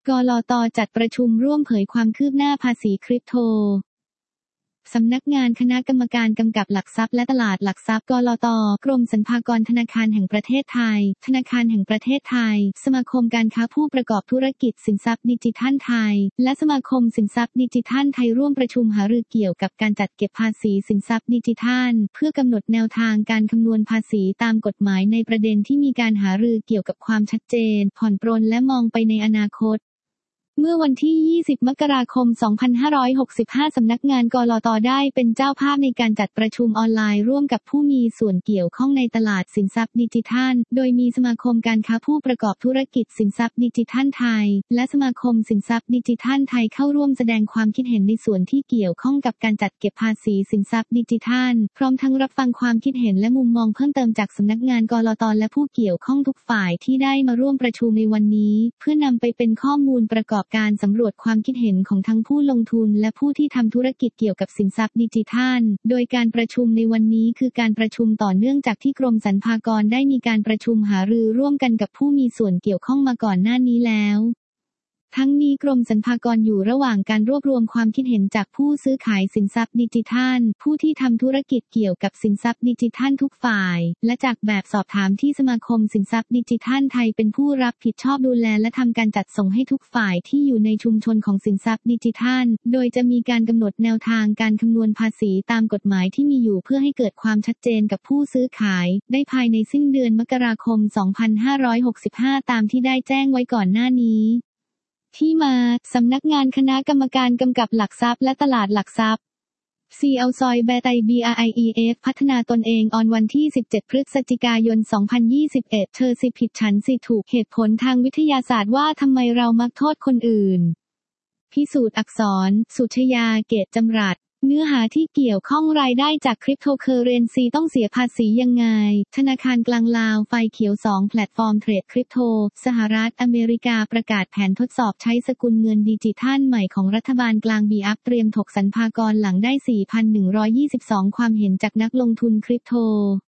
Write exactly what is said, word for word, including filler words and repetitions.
กลต.จัดประชุมร่วมเผยความคืบหน้าภาษีคริปโตสำนักงานคณะกรรมการกำกับหลักทรัพย์และตลาดหลักทรัพย์กลต.กรมสรรพากรธนาคารแห่งประเทศไทยธนาคารแห่งประเทศไทยสมาคมการค้าผู้ประกอบธุรกิจสินทรัพย์ดิจิทัลไทยและสมาคมสินทรัพย์ดิจิทัลไทยร่วมประชุมหารือเกี่ยวกับการจัดเก็บภาษีสินทรัพย์ดิจิทัลเพื่อกำหนดแนวทางการคำนวณภาษีตามกฎหมายในประเด็นที่มีการหารือเกี่ยวกับความชัดเจนผ่อนปรนและมองไปในอนาคตเมื่อวันที่ ยี่สิบ มกราคม สองพันห้าร้อยหกสิบห้า สำนักงานกลต.ได้เป็นเจ้าภาพในการจัดประชุมออนไลน์ร่วมกับผู้มีส่วนเกี่ยวข้องในตลาดสินทรัพย์ดิจิทัลโดยมีสมาคมการค้าผู้ประกอบธุรกิจสินทรัพย์ดิจิทัลไทยและสมาคมสินทรัพย์ดิจิทัลไทยเข้าร่วมแสดงความคิดเห็นในส่วนที่เกี่ยวข้องกับการจัดเก็บภาษีสินทรัพย์ดิจิทัลพร้อมทั้งรับฟังความคิดเห็นและมุมมองเพิ่มเติมจากสำนักงานกลต.และผู้เกี่ยวข้องทุกฝ่ายที่ได้มาร่วมประชุมในวันนี้เพื่อนำไปเป็นข้อมูลประกอบการสำรวจความคิดเห็นของทั้งผู้ลงทุนและผู้ที่ทำธุรกิจเกี่ยวกับสินทรัพย์ดิจิทัลโดยการประชุมในวันนี้คือการประชุมต่อเนื่องจากที่กรมสรรพากรได้มีการประชุมหารือร่วมกันกับผู้มีส่วนเกี่ยวข้องมาก่อนหน้านี้แล้วทั้งนี้กรมสรรพากรอยู่ระหว่างการรวบรวมความคิดเห็นจากผู้ซื้อขายสินทรัพย์ดิจิทัลผู้ที่ทำธุรกิจเกี่ยวกับสินทรัพย์ดิจิทัลทุกฝ่ายและจากแบบสอบถามที่สมาคมสินทรัพย์ดิจิทัลไทยเป็นผู้รับผิดชอบดูแลและทำการจัดส่งให้ทุกฝ่ายที่อยู่ในชุมชนของสินทรัพย์ดิจิทัลโดยจะมีการกำหนดแนวทางการคำนวณภาษีตามกฎหมายที่มีอยู่เพื่อให้เกิดความชัดเจนกับผู้ซื้อขายได้ภายในสิ้นเดือนมกราคม สองพันห้าร้อยหกสิบห้า ตามที่ได้แจ้งไว้ก่อนหน้านี้ที่มาสำนักงานคณะกรรมการกำกับหลักทรัพย์และตลาดหลักทรัพย์ ซี แอล ซอยแบไต บี อาร์ ไอ อี เอฟ พัฒนาตนเองออนวันที่ สิบเจ็ด พฤศจิกายน สองพันยี่สิบเอ็ด เธอสิผิดฉันสิถูกเหตุผลทางวิทยาศาสตร์ว่าทำไมเรามักโทษคนอื่นพิสูจน์อักษรสุชยาเกตจำรัดเนื้อหาที่เกี่ยวข้องรายได้จากคริปโตเคอเรนซีต้องเสียภาษียังไงธนาคารกลางลาวไฟเขียวสองแพลตฟอร์มเทรดคริปโตสหรัฐอเมริกาประกาศแผนทดสอบใช้สกุลเงินดิจิทัลใหม่ของรัฐบาลกลางบีอัพเตรียมถกสรรพากรหลังได้ สี่พันหนึ่งร้อยยี่สิบสอง ความเห็นจากนักลงทุนคริปโต